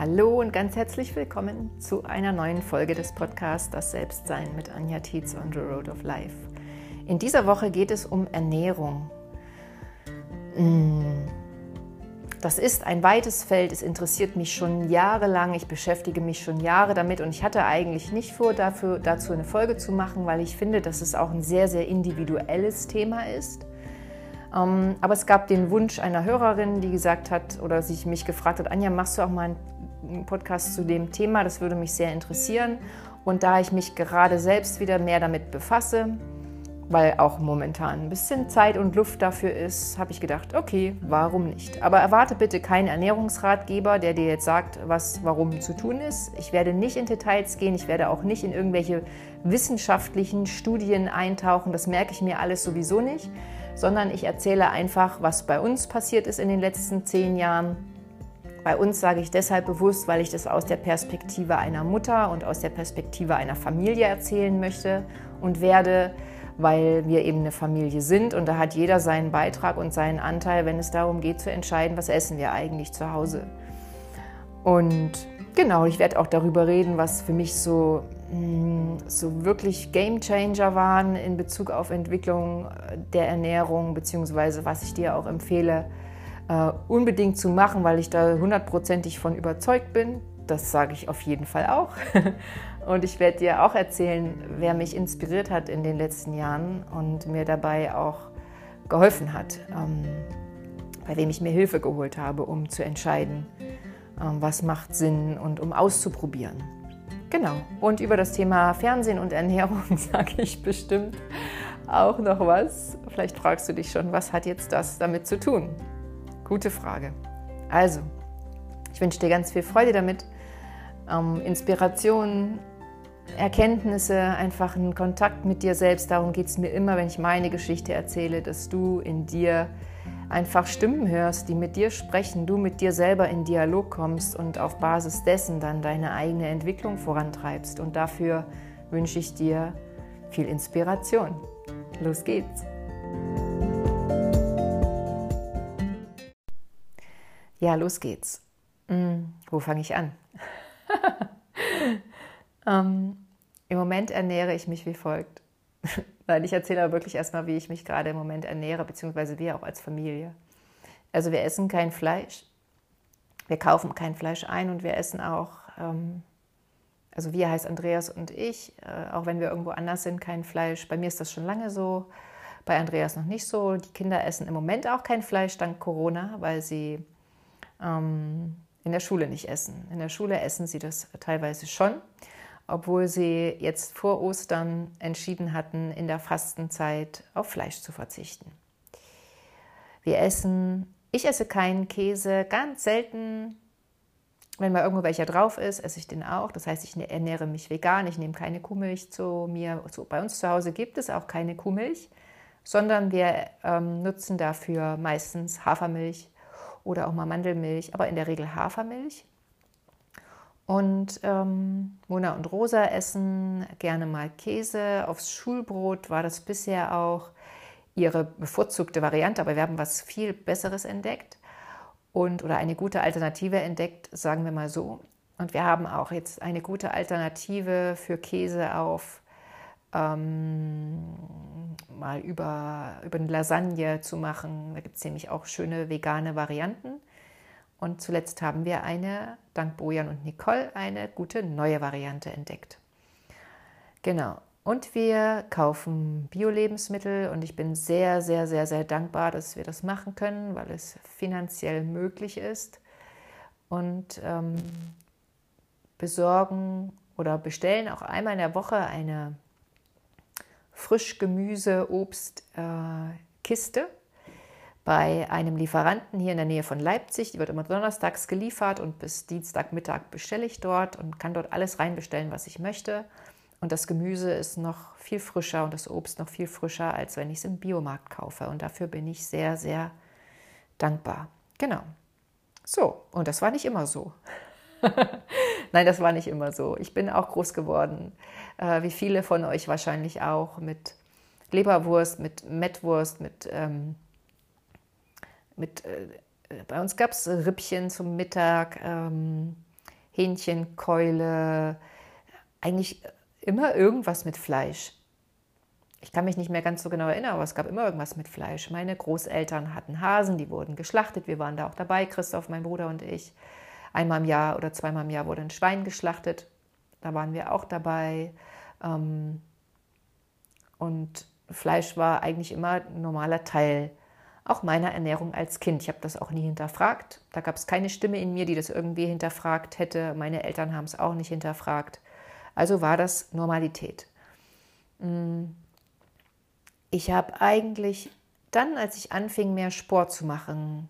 Hallo und ganz herzlich willkommen zu einer neuen Folge des Podcasts Das Selbstsein mit Anja Tietz on the Road of Life. In dieser Woche geht es um Ernährung. Das ist ein weites Feld, es interessiert mich schon jahrelang, ich beschäftige mich schon Jahre damit und ich hatte eigentlich nicht vor, dazu eine Folge zu machen, weil ich finde, dass es auch ein sehr, sehr individuelles Thema ist. Aber es gab den Wunsch einer Hörerin, die gesagt hat oder sich mich gefragt hat, Anja, machst du auch mal einen Podcast zu dem Thema? Das würde mich sehr interessieren. Und da ich mich gerade selbst wieder mehr damit befasse, weil auch momentan ein bisschen Zeit und Luft dafür ist, habe ich gedacht, okay, warum nicht? Aber erwarte bitte keinen Ernährungsratgeber, der dir jetzt sagt, was warum zu tun ist. Ich werde nicht in Details gehen, ich werde auch nicht in irgendwelche wissenschaftlichen Studien eintauchen, das merke ich mir alles sowieso nicht, sondern ich erzähle einfach, was bei uns passiert ist in den letzten 10 Jahren. Bei uns sage ich deshalb bewusst, weil ich das aus der Perspektive einer Mutter und aus der Perspektive einer Familie erzählen möchte und werde, weil wir eben eine Familie sind und da hat jeder seinen Beitrag und seinen Anteil, wenn es darum geht zu entscheiden, was essen wir eigentlich zu Hause. Und genau, ich werde auch darüber reden, was für mich so wirklich Gamechanger waren in Bezug auf Entwicklung der Ernährung, beziehungsweise was ich dir auch empfehle, unbedingt zu machen, weil ich da 100%ig von überzeugt bin. Das sage ich auf jeden Fall auch. Und ich werde dir auch erzählen, wer mich inspiriert hat in den letzten Jahren und mir dabei auch geholfen hat, bei wem ich mir Hilfe geholt habe, um zu entscheiden, was macht Sinn und um auszuprobieren. Genau. Und über das Thema Fernsehen und Ernährung sage ich bestimmt auch noch was. Vielleicht fragst du dich schon, was hat jetzt das damit zu tun? Gute Frage. Also, ich wünsche dir ganz viel Freude damit, Inspirationen, Erkenntnisse, einfach einen Kontakt mit dir selbst. Darum geht es mir immer, wenn ich meine Geschichte erzähle, dass du in dir einfach Stimmen hörst, die mit dir sprechen, du mit dir selber in Dialog kommst und auf Basis dessen dann deine eigene Entwicklung vorantreibst. Und dafür wünsche ich dir viel Inspiration. Los geht's! Ja, los geht's. Wo fange ich an? Im Moment ernähre ich mich wie folgt. Nein, ich erzähle aber wirklich erstmal, wie ich mich gerade im Moment ernähre, beziehungsweise wir auch als Familie. Also wir essen kein Fleisch, wir kaufen kein Fleisch ein und wir essen auch, also wir heißt Andreas und ich, auch wenn wir irgendwo anders sind, kein Fleisch. Bei mir ist das schon lange so, bei Andreas noch nicht so. Die Kinder essen im Moment auch kein Fleisch dank Corona, weil sie in der Schule nicht essen. In der Schule essen sie das teilweise schon, obwohl sie jetzt vor Ostern entschieden hatten, in der Fastenzeit auf Fleisch zu verzichten. Ich esse keinen Käse, ganz selten, wenn mal irgendwo welcher drauf ist, esse ich den auch. Das heißt, ich ernähre mich vegan, ich nehme keine Kuhmilch zu mir. Bei uns zu Hause gibt es auch keine Kuhmilch, sondern wir nutzen dafür meistens Hafermilch oder auch mal Mandelmilch, aber in der Regel Hafermilch. Und Mona und Rosa essen gerne mal Käse. Aufs Schulbrot war das bisher auch ihre bevorzugte Variante, aber wir haben was viel Besseres entdeckt oder eine gute Alternative entdeckt, sagen wir mal so. Und wir haben auch jetzt eine gute Alternative für Käse auf mal über eine Lasagne zu machen. Da gibt es nämlich auch schöne vegane Varianten. Und zuletzt haben wir dank Bojan und Nicole, eine gute neue Variante entdeckt. Genau. Und wir kaufen Bio-Lebensmittel und ich bin sehr, sehr, sehr, sehr dankbar, dass wir das machen können, weil es finanziell möglich ist. Und besorgen oder bestellen auch einmal in der Woche eine Frischgemüse-Obst-Kiste bei einem Lieferanten hier in der Nähe von Leipzig. Die wird immer donnerstags geliefert und bis Dienstagmittag bestelle ich dort und kann dort alles reinbestellen, was ich möchte. Und das Gemüse ist noch viel frischer und das Obst noch viel frischer, als wenn ich es im Biomarkt kaufe. Und dafür bin ich sehr, sehr dankbar. Genau. So, und das war nicht immer so. Nein, das war nicht immer so. Ich bin auch groß geworden, wie viele von euch wahrscheinlich auch, mit Leberwurst, mit Mettwurst, bei uns gab es Rippchen zum Mittag, Hähnchenkeule, eigentlich immer irgendwas mit Fleisch. Ich kann mich nicht mehr ganz so genau erinnern, aber es gab immer irgendwas mit Fleisch. Meine Großeltern hatten Hasen, die wurden geschlachtet. Wir waren da auch dabei, Christoph, mein Bruder und ich. Einmal im Jahr oder zweimal im Jahr wurde ein Schwein geschlachtet. Da waren wir auch dabei. Und Fleisch war eigentlich immer ein normaler Teil auch meiner Ernährung als Kind. Ich habe das auch nie hinterfragt. Da gab es keine Stimme in mir, die das irgendwie hinterfragt hätte. Meine Eltern haben es auch nicht hinterfragt. Also war das Normalität. Ich habe eigentlich dann, als ich anfing, mehr Sport zu machen,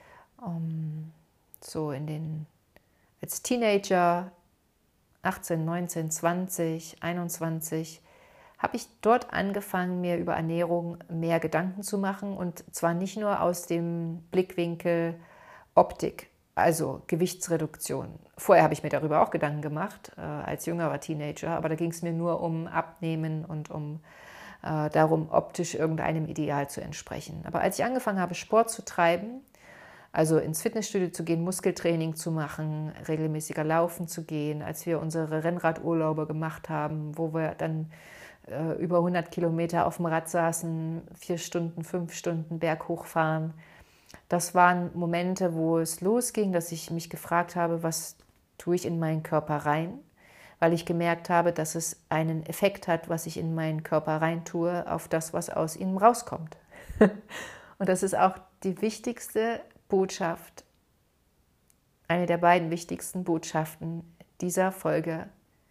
so als Teenager, 18, 19, 20, 21, habe ich dort angefangen, mir über Ernährung mehr Gedanken zu machen, und zwar nicht nur aus dem Blickwinkel Optik, also Gewichtsreduktion. Vorher habe ich mir darüber auch Gedanken gemacht, als jüngerer Teenager, aber da ging es mir nur um Abnehmen und um darum, optisch irgendeinem Ideal zu entsprechen. Aber als ich angefangen habe, Sport zu treiben, also ins Fitnessstudio zu gehen, Muskeltraining zu machen, regelmäßiger laufen zu gehen, als wir unsere Rennradurlaube gemacht haben, wo wir dann über 100 Kilometer auf dem Rad saßen, 4 Stunden, 5 Stunden berghoch fahren. Das waren Momente, wo es losging, dass ich mich gefragt habe, was tue ich in meinen Körper rein? Weil ich gemerkt habe, dass es einen Effekt hat, was ich in meinen Körper rein tue, auf das, was aus ihm rauskommt. Und das ist auch die wichtigste Botschaft, eine der beiden wichtigsten Botschaften dieser Folge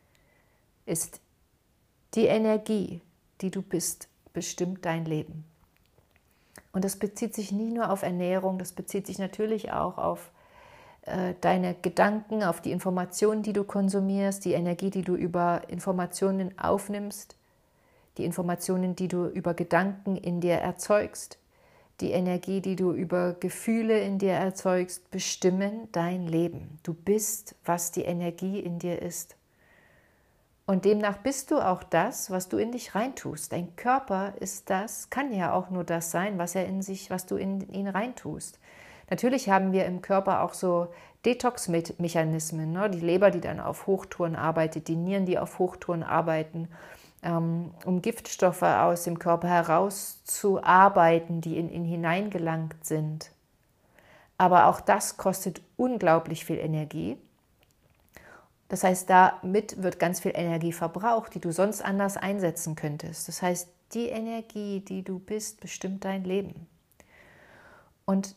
ist: die Energie, die du bist, bestimmt dein Leben. Und das bezieht sich nicht nur auf Ernährung, das bezieht sich natürlich auch auf deine Gedanken, auf die Informationen, die du konsumierst, die Energie, die du über Informationen aufnimmst, die Informationen, die du über Gedanken in dir erzeugst, die Energie, die du über Gefühle in dir erzeugst, bestimmen dein Leben. Du bist, was die Energie in dir ist. Und demnach bist du auch das, was du in dich reintust. Dein Körper ist das, kann ja auch nur das sein, was du in ihn reintust. Natürlich haben wir im Körper auch so Detox-Mechanismen, ne? Die Leber, die dann auf Hochtouren arbeitet, die Nieren, die auf Hochtouren arbeiten, um Giftstoffe aus dem Körper herauszuarbeiten, die in ihn hineingelangt sind. Aber auch das kostet unglaublich viel Energie. Das heißt, damit wird ganz viel Energie verbraucht, die du sonst anders einsetzen könntest. Das heißt, die Energie, die du bist, bestimmt dein Leben. Und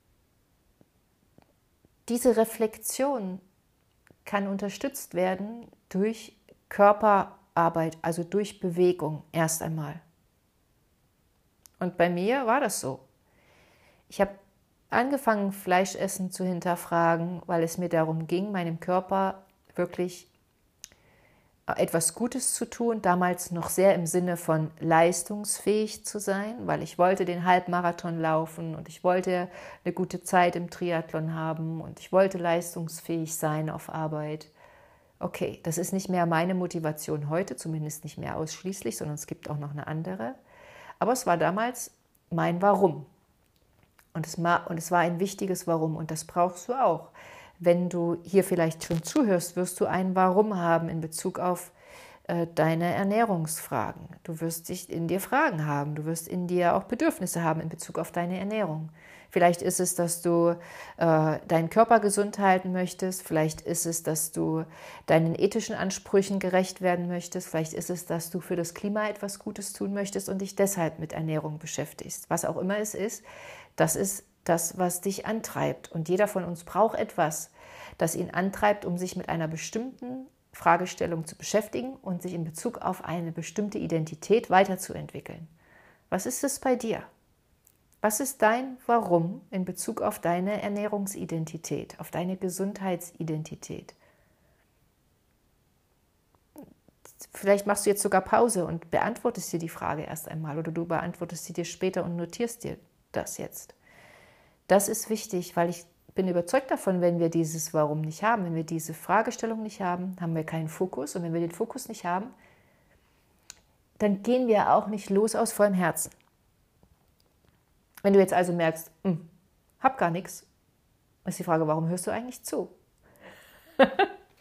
diese Reflexion kann unterstützt werden durch Körperarbeit, also durch Bewegung erst einmal. Und bei mir war das so. Ich habe angefangen, Fleischessen zu hinterfragen, weil es mir darum ging, meinem Körper wirklich etwas Gutes zu tun, damals noch sehr im Sinne von leistungsfähig zu sein, weil ich wollte den Halbmarathon laufen und ich wollte eine gute Zeit im Triathlon haben und ich wollte leistungsfähig sein auf Arbeit. Okay, das ist nicht mehr meine Motivation heute, zumindest nicht mehr ausschließlich, sondern es gibt auch noch eine andere. Aber es war damals mein Warum. Und es war ein wichtiges Warum, und das brauchst du auch. Wenn du hier vielleicht schon zuhörst, wirst du ein Warum haben in Bezug auf deine Ernährungsfragen. Du wirst dich in dir Fragen haben, du wirst in dir auch Bedürfnisse haben in Bezug auf deine Ernährung. Vielleicht ist es, dass du deinen Körper gesund halten möchtest, vielleicht ist es, dass du deinen ethischen Ansprüchen gerecht werden möchtest, vielleicht ist es, dass du für das Klima etwas Gutes tun möchtest und dich deshalb mit Ernährung beschäftigst. Was auch immer es ist, das ist das, was dich antreibt. Und jeder von uns braucht etwas, das ihn antreibt, um sich mit einer bestimmten Fragestellung zu beschäftigen und sich in Bezug auf eine bestimmte Identität weiterzuentwickeln. Was ist es bei dir? Was ist dein Warum in Bezug auf deine Ernährungsidentität, auf deine Gesundheitsidentität? Vielleicht machst du jetzt sogar Pause und beantwortest dir die Frage erst einmal, oder du beantwortest sie dir später und notierst dir das jetzt. Das ist wichtig, weil ich bin überzeugt davon, wenn wir dieses Warum nicht haben, wenn wir diese Fragestellung nicht haben, haben wir keinen Fokus. Und wenn wir den Fokus nicht haben, dann gehen wir auch nicht los aus vollem Herzen. Wenn du jetzt also merkst, hab gar nichts, ist die Frage, warum hörst du eigentlich zu?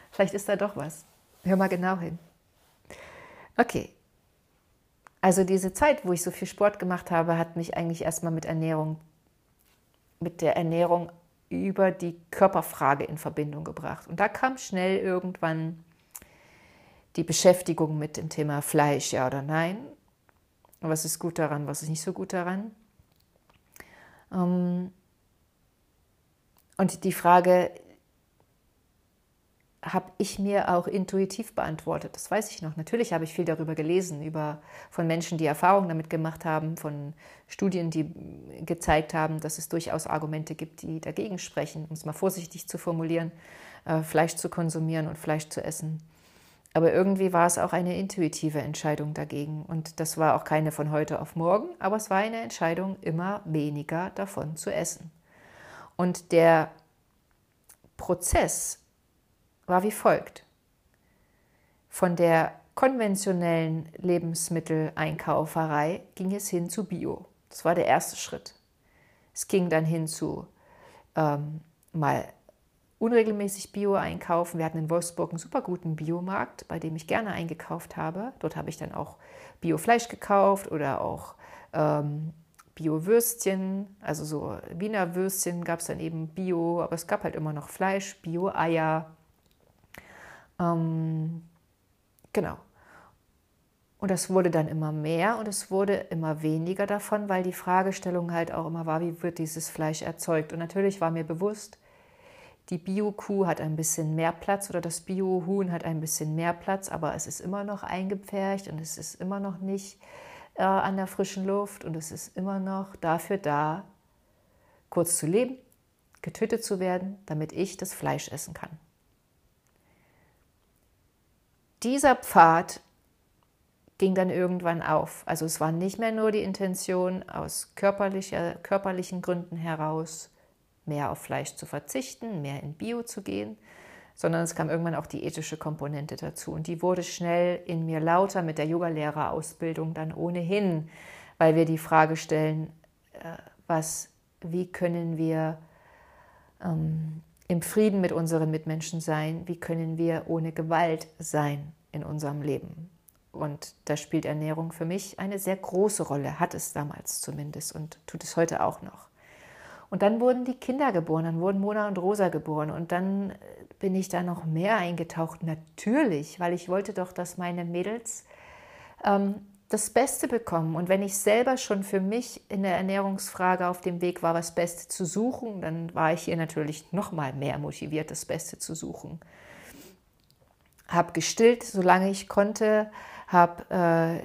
Vielleicht ist da doch was. Hör mal genau hin. Okay. Also diese Zeit, wo ich so viel Sport gemacht habe, hat mich eigentlich erstmal mit der Ernährung über die Körperfrage in Verbindung gebracht. Und da kam schnell irgendwann die Beschäftigung mit dem Thema Fleisch, ja oder nein. Was ist gut daran, was ist nicht so gut daran? Und die Frage habe ich mir auch intuitiv beantwortet. Das weiß ich noch. Natürlich habe ich viel darüber gelesen, von Menschen, die Erfahrungen damit gemacht haben, von Studien, die gezeigt haben, dass es durchaus Argumente gibt, die dagegen sprechen, um es mal vorsichtig zu formulieren, Fleisch zu konsumieren und Fleisch zu essen. Aber irgendwie war es auch eine intuitive Entscheidung dagegen. Und das war auch keine von heute auf morgen, aber es war eine Entscheidung, immer weniger davon zu essen. Und der Prozess war wie folgt. Von der konventionellen Lebensmitteleinkäuferei ging es hin zu Bio. Das war der erste Schritt. Es ging dann hin zu mal unregelmäßig Bio einkaufen. Wir hatten in Wolfsburg einen super guten Biomarkt, bei dem ich gerne eingekauft habe. Dort habe ich dann auch Bio-Fleisch gekauft oder auch Bio-Würstchen, also so Wiener Würstchen gab es dann eben Bio, aber es gab halt immer noch Fleisch, Bio-Eier. Genau. Und das wurde dann immer mehr und es wurde immer weniger davon, weil die Fragestellung halt auch immer war, wie wird dieses Fleisch erzeugt? Und natürlich war mir bewusst, die Bio-Kuh hat ein bisschen mehr Platz oder das Bio-Huhn hat ein bisschen mehr Platz, aber es ist immer noch eingepfercht und es ist immer noch nicht an der frischen Luft und es ist immer noch dafür da, kurz zu leben, getötet zu werden, damit ich das Fleisch essen kann. Dieser Pfad ging dann irgendwann auf. Also es war nicht mehr nur die Intention, aus körperlichen Gründen heraus mehr auf Fleisch zu verzichten, mehr in Bio zu gehen, sondern es kam irgendwann auch die ethische Komponente dazu. Und die wurde schnell in mir lauter mit der Yogalehrerausbildung dann ohnehin, weil wir die Frage stellen, wie können wir im Frieden mit unseren Mitmenschen sein, wie können wir ohne Gewalt sein in unserem Leben. Und da spielt Ernährung für mich eine sehr große Rolle, hat es damals zumindest und tut es heute auch noch. Und dann wurden die Kinder geboren, dann wurden Mona und Rosa geboren und dann bin ich da noch mehr eingetaucht, natürlich, weil ich wollte doch, dass meine Mädels das Beste bekommen. Und wenn ich selber schon für mich in der Ernährungsfrage auf dem Weg war, das Beste zu suchen, dann war ich hier natürlich noch mal mehr motiviert, das Beste zu suchen. Habe gestillt, solange ich konnte, habe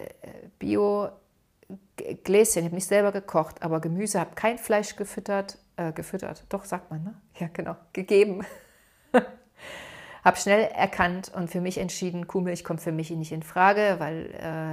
Bio-Gläschen, ich habe nicht selber gekocht, aber Gemüse, habe kein Fleisch gefüttert, doch sagt man, ne? Ja genau, gegeben. Habe schnell erkannt und für mich entschieden, Kuhmilch kommt für mich nicht in Frage, weil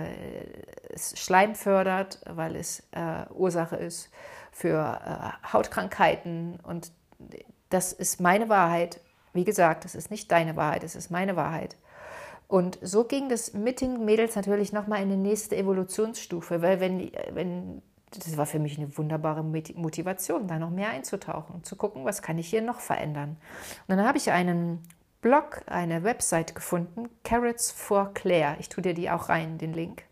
es Schleim fördert, weil es Ursache ist für Hautkrankheiten und das ist meine Wahrheit. Wie gesagt, das ist nicht deine Wahrheit, das ist meine Wahrheit. Und so ging das mit den Mädels natürlich nochmal in die nächste Evolutionsstufe, weil das war für mich eine wunderbare Motivation, da noch mehr einzutauchen, zu gucken, was kann ich hier noch verändern. Und dann habe ich einen Blog, eine Website gefunden, Carrots for Claire. Ich tue dir die auch rein, den Link.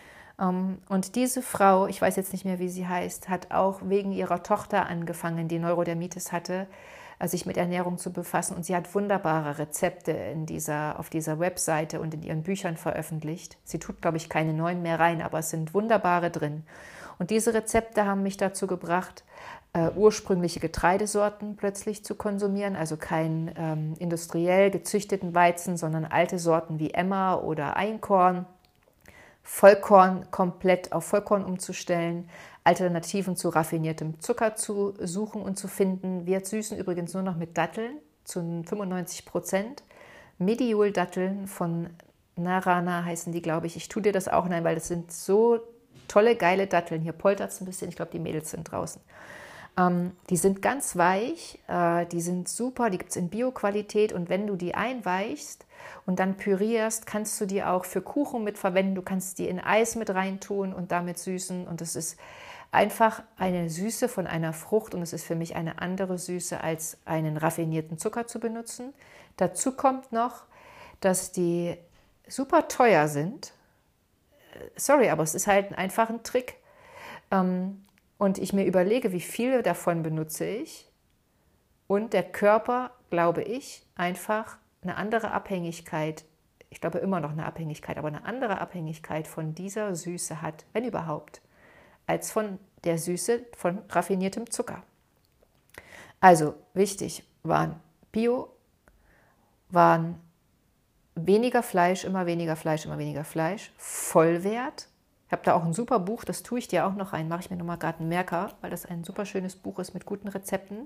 Und diese Frau, ich weiß jetzt nicht mehr, wie sie heißt, hat auch wegen ihrer Tochter angefangen, die Neurodermitis hatte, sich mit Ernährung zu befassen. Und sie hat wunderbare Rezepte auf dieser Webseite und in ihren Büchern veröffentlicht. Sie tut, glaube ich, keine neuen mehr rein, aber es sind wunderbare drin. Und diese Rezepte haben mich dazu gebracht, ursprüngliche Getreidesorten plötzlich zu konsumieren, also keinen industriell gezüchteten Weizen, sondern alte Sorten wie Emmer oder Einkorn, Vollkorn komplett auf Vollkorn umzustellen, Alternativen zu raffiniertem Zucker zu suchen und zu finden. Wir süßen übrigens nur noch mit Datteln zu 95%. Mediol-Datteln von Narana heißen die, glaube ich. Ich tue dir das auch rein, weil das sind so tolle, geile Datteln. Hier poltert es ein bisschen, ich glaube, die Mädels sind draußen. Die sind ganz weich, die sind super, die gibt es in Bio-Qualität und wenn du die einweichst und dann pürierst, kannst du die auch für Kuchen mit verwenden, du kannst die in Eis mit reintun und damit süßen und es ist einfach eine Süße von einer Frucht und es ist für mich eine andere Süße als einen raffinierten Zucker zu benutzen. Dazu kommt noch, dass die super teuer sind. Sorry, aber es ist halt einfach ein Trick. Und ich mir überlege, wie viele davon benutze ich. Und der Körper, glaube ich, einfach eine andere Abhängigkeit, ich glaube immer noch eine Abhängigkeit, aber eine andere Abhängigkeit von dieser Süße hat, wenn überhaupt, als von der Süße von raffiniertem Zucker. Also wichtig waren Bio, waren weniger Fleisch, immer weniger Fleisch, immer weniger Fleisch, Vollwert. Ich habe da auch ein super Buch, das tue ich dir auch noch rein, mache ich mir nochmal gerade einen Merker, weil das ein super schönes Buch ist mit guten Rezepten.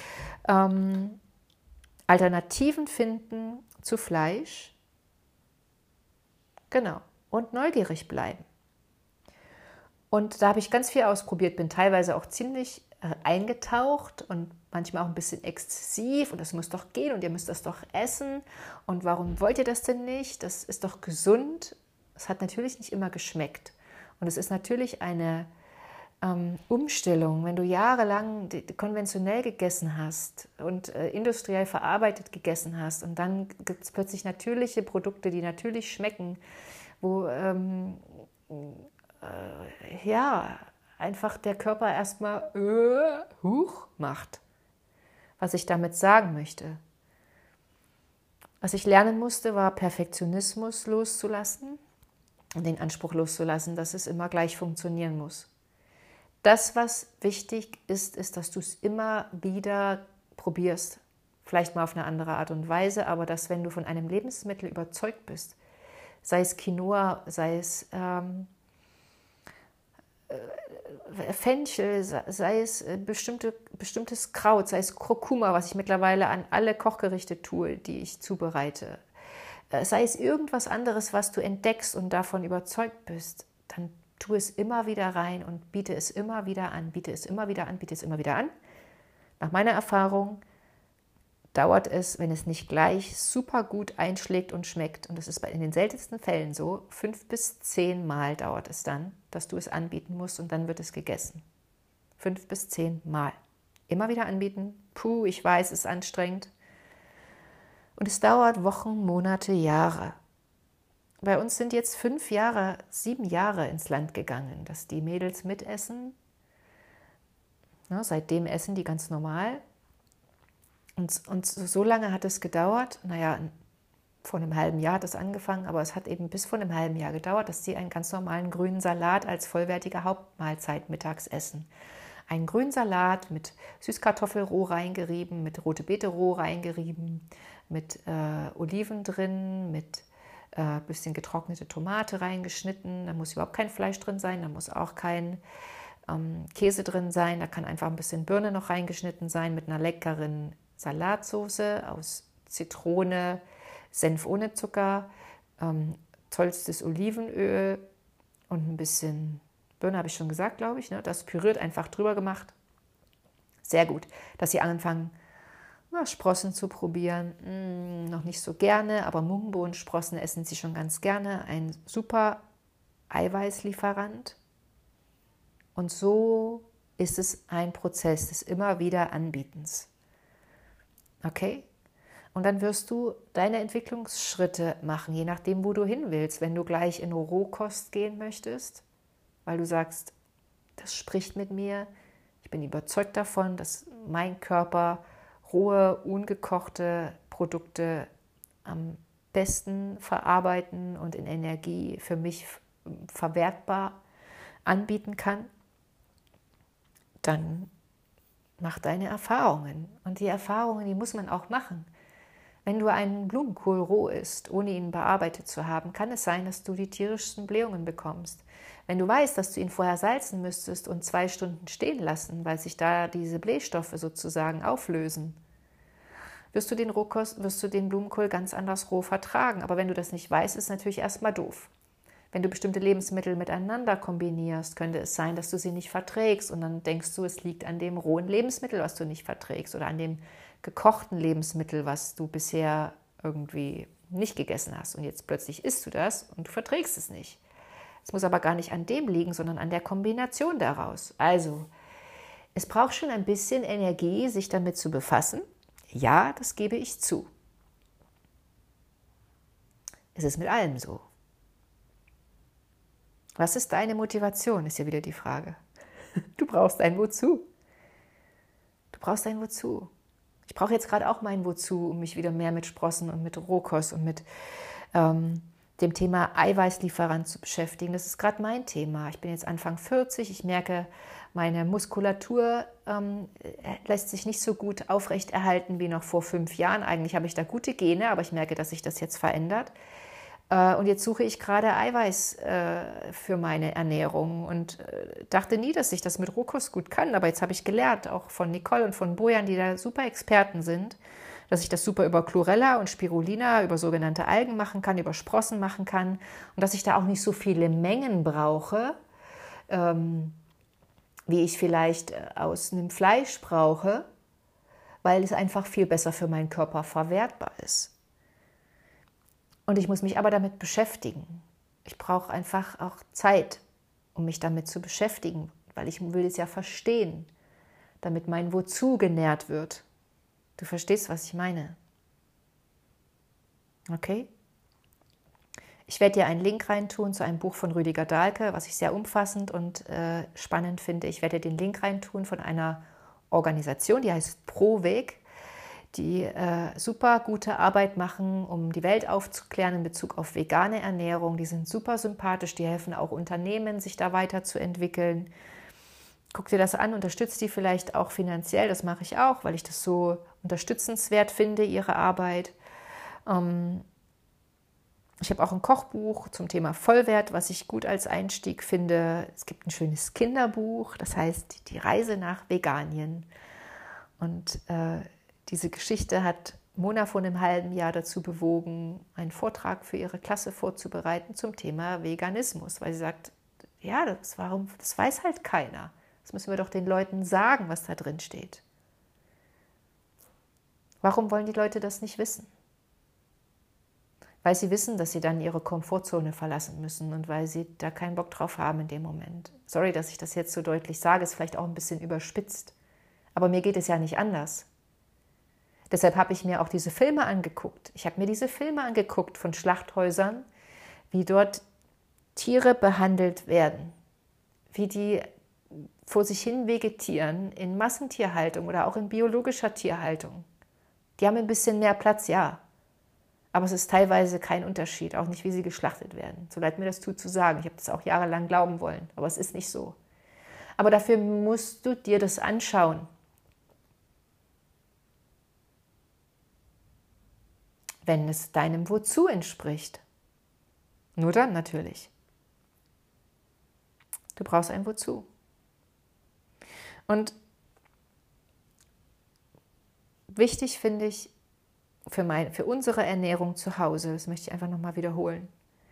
Alternativen finden zu Fleisch. Genau. Und neugierig bleiben. Und da habe ich ganz viel ausprobiert, bin teilweise auch ziemlich eingetaucht und manchmal auch ein bisschen exzessiv und das muss doch gehen und ihr müsst das doch essen und warum wollt ihr das denn nicht? Das ist doch gesund. Es hat natürlich nicht immer geschmeckt und es ist natürlich eine Umstellung, wenn du jahrelang konventionell gegessen hast und industriell verarbeitet gegessen hast und dann gibt es plötzlich natürliche Produkte, die natürlich schmecken, wo einfach der Körper erstmal macht. Was ich damit sagen möchte. Was ich lernen musste, war Perfektionismus loszulassen und den Anspruch loszulassen, dass es immer gleich funktionieren muss. Das, was wichtig ist, ist, dass du es immer wieder probierst. Vielleicht mal auf eine andere Art und Weise, aber dass, wenn du von einem Lebensmittel überzeugt bist, sei es Quinoa, sei es Fenchel, sei es bestimmtes Kraut, sei es Kurkuma, was ich mittlerweile an alle Kochgerichte tue, die ich zubereite, sei es irgendwas anderes, was du entdeckst und davon überzeugt bist, dann tu es immer wieder rein und biete es immer wieder an, biete es immer wieder an, biete es immer wieder an. Nach meiner Erfahrung dauert es, wenn es nicht gleich super gut einschlägt und schmeckt, und das ist in den seltensten Fällen so, 5 bis 10 Mal dauert es dann, dass du es anbieten musst und dann wird es gegessen. 5 bis 10 Mal. Immer wieder anbieten. Puh, ich weiß, es ist anstrengend. Und es dauert Wochen, Monate, Jahre. Bei uns sind jetzt 7 Jahre ins Land gegangen, dass die Mädels mitessen. Ja, seitdem essen die ganz normal. Und so lange hat es gedauert, vor einem halben Jahr hat es angefangen, aber es hat eben bis vor einem halben Jahr gedauert, dass sie einen ganz normalen grünen Salat als vollwertige Hauptmahlzeit mittags essen. Einen grünen Salat mit Süßkartoffel roh reingerieben, mit rote Beete roh reingerieben, mit Oliven drin, mit bisschen getrocknete Tomate reingeschnitten. Da muss überhaupt kein Fleisch drin sein, da muss auch kein Käse drin sein. Da kann einfach ein bisschen Birne noch reingeschnitten sein mit einer leckeren Salatsauce aus Zitrone, Senf ohne Zucker, tollstes Olivenöl und ein bisschen Birne, habe ich schon gesagt, glaube ich. Ne? Das püriert einfach drüber gemacht. Sehr gut, dass sie anfangen, Sprossen zu probieren. Noch nicht so gerne, aber Mungbohnensprossen essen sie schon ganz gerne. Ein super Eiweißlieferant. Und so ist es ein Prozess des immer wieder Anbietens. Okay? Und dann wirst du deine Entwicklungsschritte machen, je nachdem, wo du hin willst. Wenn du gleich in Rohkost gehen möchtest, weil du sagst, das spricht mit mir, ich bin überzeugt davon, dass mein Körper rohe, ungekochte Produkte am besten verarbeiten und in Energie für mich verwertbar anbieten kann, dann mach deine Erfahrungen. Und die Erfahrungen, die muss man auch machen. Wenn du einen Blumenkohl roh isst, ohne ihn bearbeitet zu haben, kann es sein, dass du die tierischsten Blähungen bekommst. Wenn du weißt, dass du ihn vorher salzen müsstest und 2 Stunden stehen lassen, weil sich da diese Blähstoffe sozusagen auflösen, wirst du den Blumenkohl ganz anders roh vertragen. Aber wenn du das nicht weißt, ist es natürlich erstmal doof. Wenn du bestimmte Lebensmittel miteinander kombinierst, könnte es sein, dass du sie nicht verträgst und dann denkst du, es liegt an dem rohen Lebensmittel, was du nicht verträgst oder an dem gekochten Lebensmittel, was du bisher irgendwie nicht gegessen hast und jetzt plötzlich isst du das und du verträgst es nicht. Es muss aber gar nicht an dem liegen, sondern an der Kombination daraus. Also, es braucht schon ein bisschen Energie, sich damit zu befassen. Ja, das gebe ich zu. Es ist mit allem so. Was ist deine Motivation, ist ja wieder die Frage. Du brauchst ein Wozu. Du brauchst ein Wozu. Ich brauche jetzt gerade auch mein Wozu, um mich wieder mehr mit Sprossen und mit Rohkost und mit dem Thema Eiweißlieferant zu beschäftigen. Das ist gerade mein Thema. Ich bin jetzt Anfang 40. Ich merke, meine Muskulatur lässt sich nicht so gut aufrechterhalten wie noch vor 5 Jahren. Eigentlich habe ich da gute Gene, aber ich merke, dass sich das jetzt verändert. Und jetzt suche ich gerade Eiweiß für meine Ernährung und dachte nie, dass ich das mit Rohkost gut kann. Aber jetzt habe ich gelernt, auch von Nicole und von Bojan, die da super Experten sind, dass ich das super über Chlorella und Spirulina, über sogenannte Algen machen kann, über Sprossen machen kann und dass ich da auch nicht so viele Mengen brauche, wie ich vielleicht aus einem Fleisch brauche, weil es einfach viel besser für meinen Körper verwertbar ist. Und ich muss mich aber damit beschäftigen. Ich brauche einfach auch Zeit, um mich damit zu beschäftigen, weil ich will es ja verstehen, damit mein Wozu genährt wird. Du verstehst, was ich meine. Okay? Ich werde dir einen Link reintun zu einem Buch von Rüdiger Dahlke, was ich sehr umfassend und spannend finde. Ich werde dir den Link reintun von einer Organisation, die heißt ProWeg, die super gute Arbeit machen, um die Welt aufzuklären in Bezug auf vegane Ernährung. Die sind super sympathisch, die helfen auch Unternehmen, sich da weiterzuentwickeln. Guck dir das an, unterstützt die vielleicht auch finanziell, das mache ich auch, weil ich das so unterstützenswert finde, ihre Arbeit. Ich habe auch ein Kochbuch zum Thema Vollwert, was ich gut als Einstieg finde. Es gibt ein schönes Kinderbuch, das heißt Die Reise nach Veganien. Und diese Geschichte hat Mona vor einem halben Jahr dazu bewogen, einen Vortrag für ihre Klasse vorzubereiten zum Thema Veganismus, weil sie sagt, ja, das weiß halt keiner. Das müssen wir doch den Leuten sagen, was da drin steht. Warum wollen die Leute das nicht wissen? Weil sie wissen, dass sie dann ihre Komfortzone verlassen müssen und weil sie da keinen Bock drauf haben in dem Moment. Sorry, dass ich das jetzt so deutlich sage, ist vielleicht auch ein bisschen überspitzt. Aber mir geht es ja nicht anders. Deshalb habe ich mir auch diese Filme angeguckt. Ich habe mir diese Filme angeguckt von Schlachthäusern, wie dort Tiere behandelt werden, wie die vor sich hin vegetieren in Massentierhaltung oder auch in biologischer Tierhaltung. Die haben ein bisschen mehr Platz, ja. Aber es ist teilweise kein Unterschied, auch nicht, wie sie geschlachtet werden. So leid mir das tut zu sagen. Ich habe das auch jahrelang glauben wollen, aber es ist nicht so. Aber dafür musst du dir das anschauen. Wenn es deinem Wozu entspricht. Nur dann natürlich. Du brauchst ein Wozu. Und wichtig finde ich für unsere Ernährung zu Hause, das möchte ich einfach nochmal wiederholen.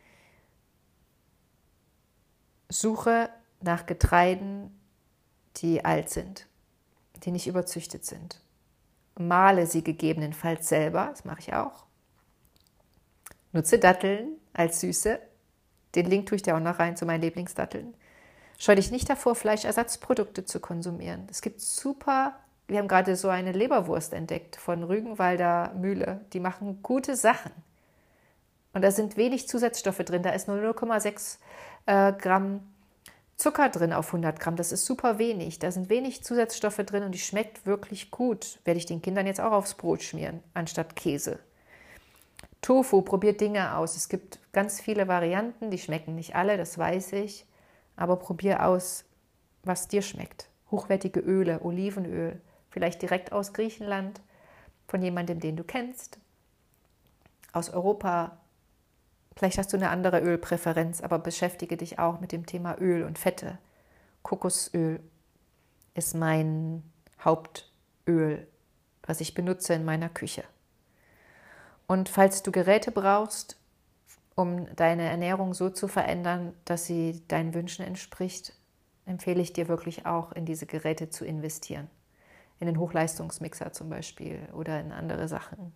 Suche nach Getreiden, die alt sind, die nicht überzüchtet sind. Mahle sie gegebenenfalls selber, das mache ich auch. Nutze Datteln als Süße. Den Link tue ich dir auch noch rein zu meinen Lieblingsdatteln. Scheu dich nicht davor, Fleischersatzprodukte zu konsumieren. Es gibt super, wir haben gerade so eine Leberwurst entdeckt von Rügenwalder Mühle. Die machen gute Sachen. Und da sind wenig Zusatzstoffe drin. Da ist nur 0,6 Gramm Zucker drin auf 100 Gramm. Das ist super wenig. Da sind wenig Zusatzstoffe drin und die schmeckt wirklich gut. Werde ich den Kindern jetzt auch aufs Brot schmieren, anstatt Käse. Tofu, probiert Dinge aus. Es gibt ganz viele Varianten, die schmecken nicht alle, das weiß ich. Aber probier aus, was dir schmeckt. Hochwertige Öle, Olivenöl, vielleicht direkt aus Griechenland, von jemandem, den du kennst, aus Europa. Vielleicht hast du eine andere Ölpräferenz, aber beschäftige dich auch mit dem Thema Öl und Fette. Kokosöl ist mein Hauptöl, was ich benutze in meiner Küche. Und falls du Geräte brauchst, um deine Ernährung so zu verändern, dass sie deinen Wünschen entspricht, empfehle ich dir wirklich auch, in diese Geräte zu investieren. In den Hochleistungsmixer zum Beispiel oder in andere Sachen.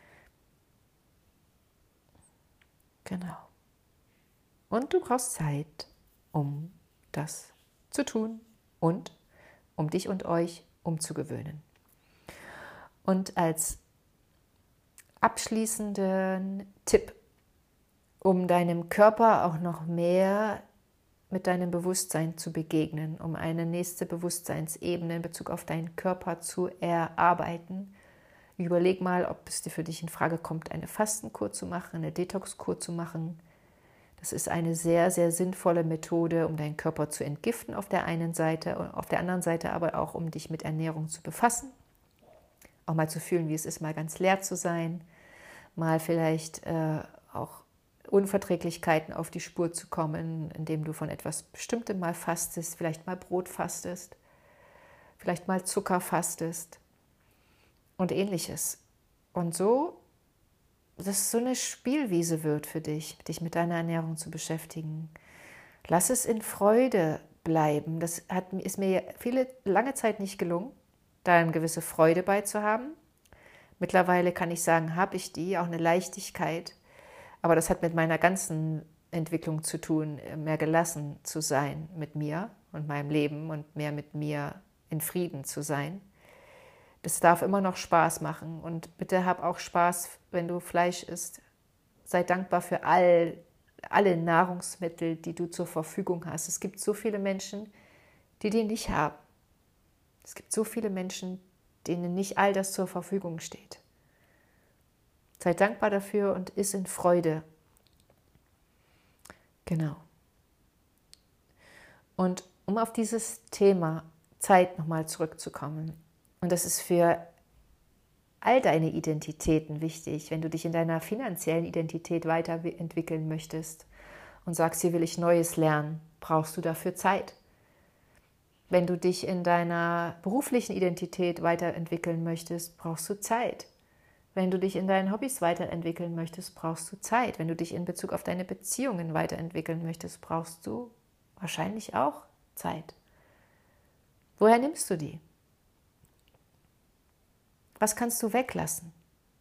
Genau. Und du brauchst Zeit, um das zu tun und um dich und euch umzugewöhnen. Und als abschließenden Tipp um deinem Körper auch noch mehr mit deinem Bewusstsein zu begegnen, um eine nächste Bewusstseinsebene in Bezug auf deinen Körper zu erarbeiten. Überleg mal, ob es dir für dich in Frage kommt, eine Fastenkur zu machen, eine Detoxkur zu machen. Das ist eine sehr, sehr sinnvolle Methode, um deinen Körper zu entgiften auf der einen Seite und auf der anderen Seite aber auch, um dich mit Ernährung zu befassen. Auch mal zu fühlen, wie es ist, mal ganz leer zu sein, mal vielleicht auch Unverträglichkeiten auf die Spur zu kommen, indem du von etwas Bestimmtem mal fastest, vielleicht mal Brot fastest, vielleicht mal Zucker fastest und Ähnliches. Und so, dass es so eine Spielwiese wird für dich, dich mit deiner Ernährung zu beschäftigen. Lass es in Freude bleiben. Das ist mir lange Zeit nicht gelungen, da eine gewisse Freude beizuhaben. Mittlerweile kann ich sagen, habe ich die, auch eine Leichtigkeit. Aber das hat mit meiner ganzen Entwicklung zu tun, mehr gelassen zu sein mit mir und meinem Leben und mehr mit mir in Frieden zu sein. Das darf immer noch Spaß machen und bitte hab auch Spaß, wenn du Fleisch isst. Sei dankbar für alle Nahrungsmittel, die du zur Verfügung hast. Es gibt so viele Menschen, die nicht haben. Es gibt so viele Menschen, denen nicht all das zur Verfügung steht. Sei dankbar dafür und iss in Freude. Genau. Und um auf dieses Thema Zeit nochmal zurückzukommen, und das ist für all deine Identitäten wichtig, wenn du dich in deiner finanziellen Identität weiterentwickeln möchtest und sagst, hier will ich Neues lernen, brauchst du dafür Zeit. Wenn du dich in deiner beruflichen Identität weiterentwickeln möchtest, brauchst du Zeit. Wenn du dich in deinen Hobbys weiterentwickeln möchtest, brauchst du Zeit. Wenn du dich in Bezug auf deine Beziehungen weiterentwickeln möchtest, brauchst du wahrscheinlich auch Zeit. Woher nimmst du die? Was kannst du weglassen?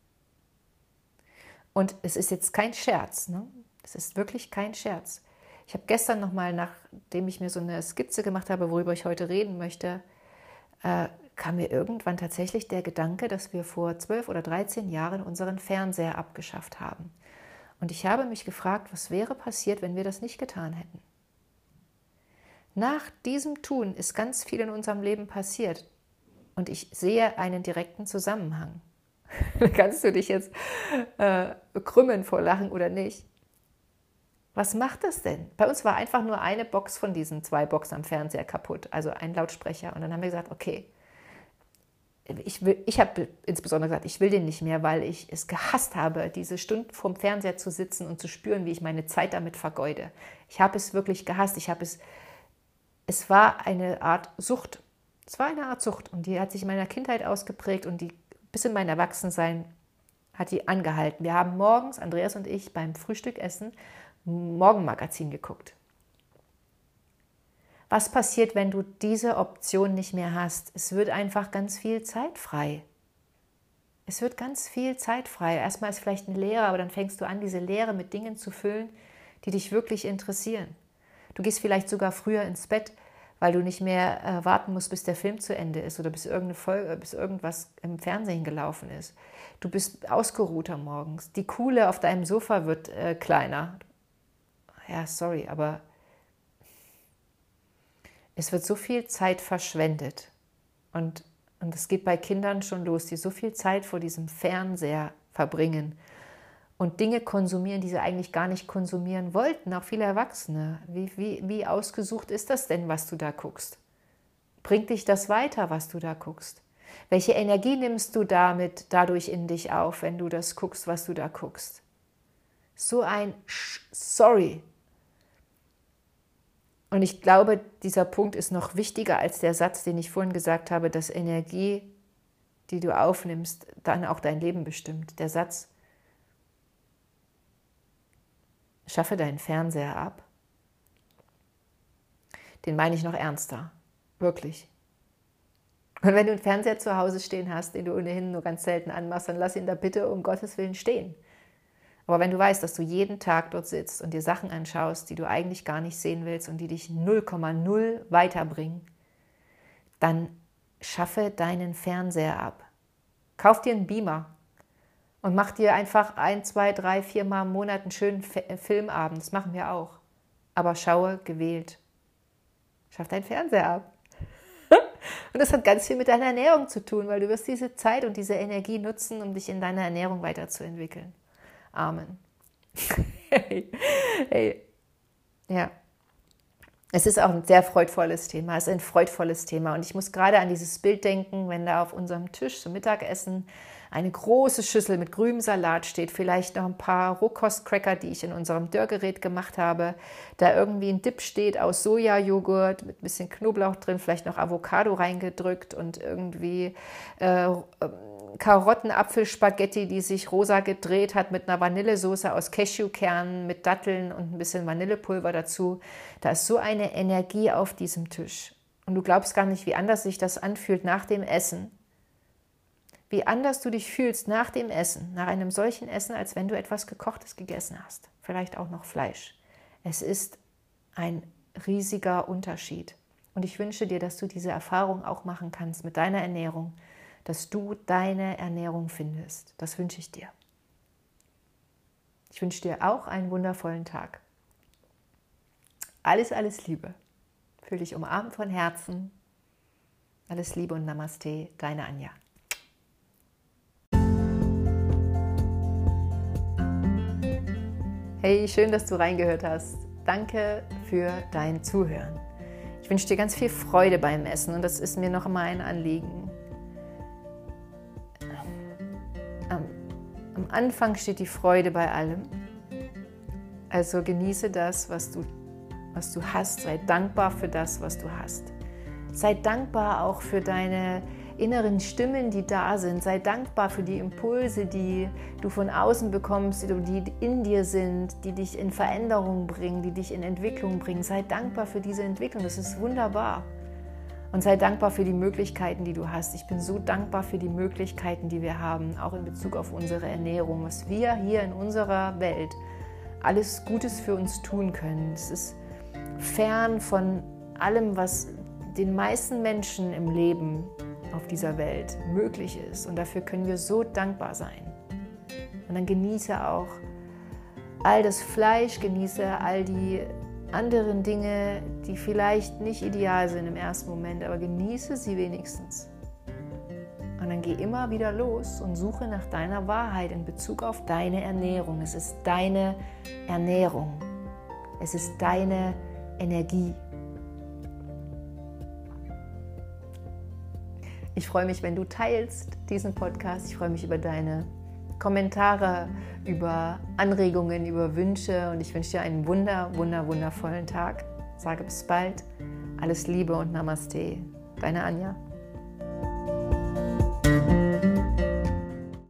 Und es ist jetzt kein Scherz, ne? Es ist wirklich kein Scherz. Ich habe gestern nochmal, nachdem ich mir so eine Skizze gemacht habe, worüber ich heute reden möchte, kam mir irgendwann tatsächlich der Gedanke, dass wir vor 12 oder 13 Jahren unseren Fernseher abgeschafft haben. Und ich habe mich gefragt, was wäre passiert, wenn wir das nicht getan hätten? Nach diesem Tun ist ganz viel in unserem Leben passiert. Und ich sehe einen direkten Zusammenhang. Kannst du dich jetzt krümmen vor Lachen oder nicht? Was macht das denn? Bei uns war einfach nur eine Box von diesen 2 Boxen am Fernseher kaputt, also ein Lautsprecher. Und dann haben wir gesagt, okay, ich habe insbesondere gesagt, ich will den nicht mehr, weil ich es gehasst habe, diese Stunden vorm Fernseher zu sitzen und zu spüren, wie ich meine Zeit damit vergeude. Ich habe es wirklich gehasst. Es war eine Art Sucht. Es war eine Art Sucht und die hat sich in meiner Kindheit ausgeprägt und die bis in mein Erwachsensein hat die angehalten. Wir haben morgens, Andreas und ich, beim Frühstückessen Morgenmagazin geguckt. Was passiert, wenn du diese Option nicht mehr hast? Es wird einfach ganz viel Zeit frei. Es wird ganz viel Zeit frei. Erstmal ist vielleicht eine Leere, aber dann fängst du an, diese Leere mit Dingen zu füllen, die dich wirklich interessieren. Du gehst vielleicht sogar früher ins Bett, weil du nicht mehr warten musst, bis der Film zu Ende ist oder bis irgendwas im Fernsehen gelaufen ist. Du bist ausgeruhter morgens. Die Kuhle auf deinem Sofa wird kleiner. Ja, sorry, aber es wird so viel Zeit verschwendet. Und es geht bei Kindern schon los, die so viel Zeit vor diesem Fernseher verbringen und Dinge konsumieren, die sie eigentlich gar nicht konsumieren wollten, auch viele Erwachsene. Wie ausgesucht ist das denn, was du da guckst? Bringt dich das weiter, was du da guckst? Welche Energie nimmst du dadurch in dich auf, wenn du das guckst, was du da guckst? So ein Sorry. Und ich glaube, dieser Punkt ist noch wichtiger als der Satz, den ich vorhin gesagt habe, dass Energie, die du aufnimmst, dann auch dein Leben bestimmt. Der Satz, schaffe deinen Fernseher ab, den meine ich noch ernster. Wirklich. Und wenn du einen Fernseher zu Hause stehen hast, den du ohnehin nur ganz selten anmachst, dann lass ihn da bitte um Gottes Willen stehen. Aber wenn du weißt, dass du jeden Tag dort sitzt und dir Sachen anschaust, die du eigentlich gar nicht sehen willst und die dich 0,0 weiterbringen, dann schaffe deinen Fernseher ab. Kauf dir einen Beamer Und mach dir einfach 1, 2, 3, 4 Mal im Monat einen schönen Filmabend. Das machen wir auch. Aber schaue gewählt. Schaff deinen Fernseher ab. Und das hat ganz viel mit deiner Ernährung zu tun, weil du wirst diese Zeit und diese Energie nutzen, um dich in deiner Ernährung weiterzuentwickeln. Amen. Hey. Ja. Es ist auch ein sehr freudvolles Thema. Es ist ein freudvolles Thema. Und ich muss gerade an dieses Bild denken, wenn da auf unserem Tisch zum Mittagessen eine große Schüssel mit grünem Salat steht, vielleicht noch ein paar Rohkostcracker, die ich in unserem Dörrgerät gemacht habe, da irgendwie ein Dip steht aus Sojajoghurt mit ein bisschen Knoblauch drin, vielleicht noch Avocado reingedrückt und irgendwie Karotten-Apfelspaghetti, die sich rosa gedreht hat mit einer Vanillesoße aus Cashewkernen, mit Datteln und ein bisschen Vanillepulver dazu. Da ist so eine Energie auf diesem Tisch. Und du glaubst gar nicht, wie anders sich das anfühlt nach dem Essen. Wie anders du dich fühlst nach dem Essen, nach einem solchen Essen, als wenn du etwas Gekochtes gegessen hast. Vielleicht auch noch Fleisch. Es ist ein riesiger Unterschied. Und ich wünsche dir, dass du diese Erfahrung auch machen kannst mit deiner Ernährung, dass du deine Ernährung findest. Das wünsche ich dir. Ich wünsche dir auch einen wundervollen Tag. Alles, alles Liebe. Fühl dich umarmt von Herzen. Alles Liebe und Namaste, deine Anja. Hey, schön, dass du reingehört hast. Danke für dein Zuhören. Ich wünsche dir ganz viel Freude beim Essen und das ist mir noch immer ein Anliegen. Am Anfang steht die Freude bei allem. Also genieße das, was du hast. Sei dankbar für das, was du hast. Sei dankbar auch für deine inneren Stimmen, die da sind. Sei dankbar für die Impulse, die du von außen bekommst, die in dir sind, die dich in Veränderung bringen, die dich in Entwicklung bringen. Sei dankbar für diese Entwicklung. Das ist wunderbar. Und sei dankbar für die Möglichkeiten, die du hast. Ich bin so dankbar für die Möglichkeiten, die wir haben, auch in Bezug auf unsere Ernährung, was wir hier in unserer Welt alles Gutes für uns tun können. Es ist fern von allem, was den meisten Menschen im Leben auf dieser Welt möglich ist. Und dafür können wir so dankbar sein. Und dann genieße auch all das Fleisch, genieße all die anderen Dinge, die vielleicht nicht ideal sind im ersten Moment, aber genieße sie wenigstens. Und dann geh immer wieder los und suche nach deiner Wahrheit in Bezug auf deine Ernährung. Es ist deine Ernährung. Es ist deine Energie. Ich freue mich, wenn du teilst diesen Podcast. Ich freue mich über deine Kommentare, über Anregungen, über Wünsche und ich wünsche dir einen wundervollen Tag. Sage bis bald. Alles Liebe und Namaste. Deine Anja.